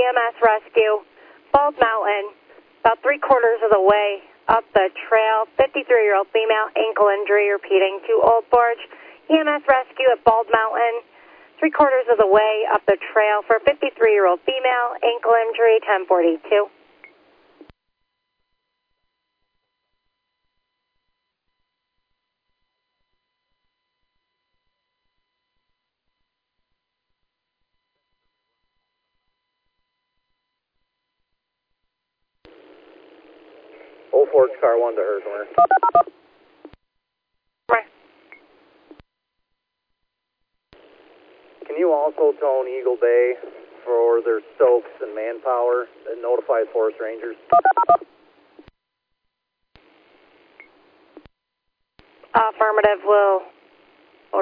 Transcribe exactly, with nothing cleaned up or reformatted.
M S rescue, Bald Mountain, about three quarters of the way up the trail, fifty-three-year-old female, ankle injury, repeating to Old Forge. E M S rescue at Bald Mountain, three quarters of the way up the trail for fifty-three-year-old female, ankle injury, ten forty-two. Old Forge, car one to Herzler. Right. Can you also tone Eagle Bay for their Stokes and manpower and notify Forest Rangers? Affirmative, will